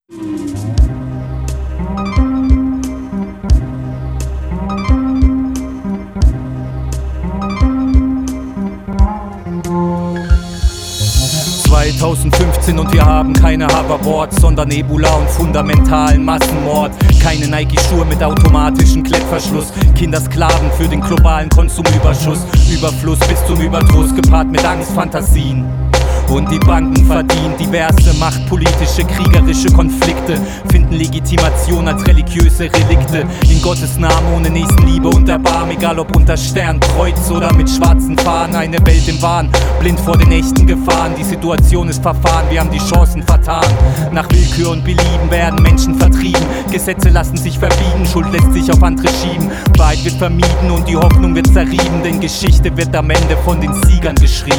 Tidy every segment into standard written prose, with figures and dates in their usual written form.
...2015 und wir haben keine Hoverboards, sondern Ebola und fundamentalen Massenmord. Keine Nike-Schuhe mit automatischem Klettverschluss, Kindersklaven für den globalen Konsumüberschuss. Überfluss bis zum Überdruss, gepaart mit Angstfantasien. Und die Banken verdienen diverse machtpolitische, kriegerische Konflikte, finden Legitimation als religiöse Relikte. In Gottes Namen ohne Nächstenliebe und Erbarmen, egal ob unter Sternkreuz oder mit schwarzen Fahnen. Eine Welt im Wahn, blind vor den echten Gefahren. Die Situation ist verfahren, wir haben die Chancen vertan. Nach Willkür und Belieben werden Menschen vertrieben. Gesetze lassen sich verbiegen, Schuld lässt sich auf andere schieben. Wahrheit wird vermieden und die Hoffnung wird zerrieben, denn Geschichte wird am Ende von den Siegern geschrieben.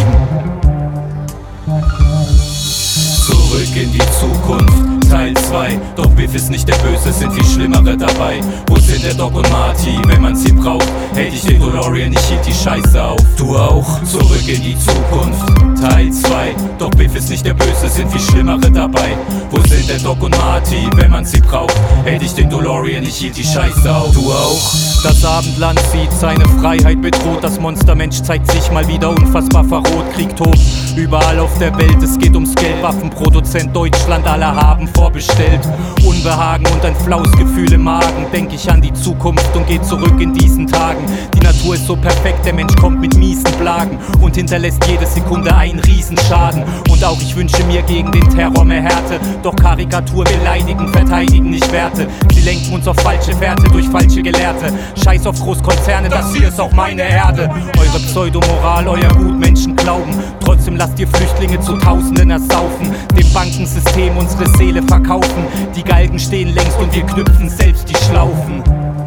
Zurück in die Zukunft, Teil 2. Doch Biff ist nicht der Böse, sind viel Schlimmere dabei. Wo sind der Doc und Marty, wenn man sie braucht? Hält ich den DeLorean, ich hielt die Scheiße auf. Du auch? Zurück in die Zukunft, Teil 2. Doch Biff ist nicht der Böse, sind viel Schlimmere dabei. Wo sind der Doc und Marty, wenn man sie braucht? Hält ich den DeLorean, ich hielt die Scheiße auf. Du auch? Das Abendland sieht seine Freiheit bedroht. Das Monstermensch zeigt sich mal wieder unfassbar verroht. Krieg tobt überall auf der Welt, es geht ums Geld. Waffenproduzent Deutschland, alle haben vorbestellt. Unbehagen und ein flaues Gefühl im Magen. Denk ich an die Zukunft und geh zurück in diesen Tagen. Die Natur ist so perfekt, der Mensch kommt mit miesen Plagen und hinterlässt jede Sekunde einen Riesenschaden. Und auch ich wünsche mir gegen den Terror mehr Härte. Doch Karikatur beleidigen, verteidigen nicht Werte. Sie lenken uns auf falsche Fährte durch falsche Gelehrte. Scheiß auf Großkonzerne, das hier ist auch meine Erde. Eure Pseudomoral, euer Gutmenschen glauben. Trotzdem lasst ihr Flüchtlinge zu Tausenden ersaufen. Dem Bankensystem unsere Seele verkaufen. Die Galgen stehen längst und wir knüpfen selbst die Schlaufen.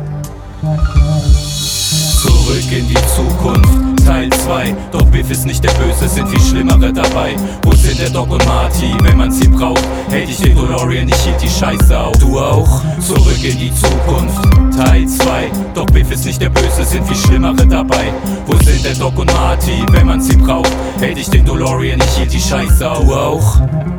Zurück in die Zukunft, Teil 2. Doch Biff ist nicht der Böse, sind viel Schlimmere dabei. Wo sind der Doc und Marty, wenn man sie braucht? Hält ich den DeLorean, ich hielt die Scheiße auf. Du auch? Zurück in die Zukunft, Teil 2. Doch Biff ist nicht der Böse, sind viel Schlimmere dabei. Wo sind der Doc und Marty, wenn man sie braucht? Hält ich den DeLorean, ich hielt die Scheiße auf. Du auch?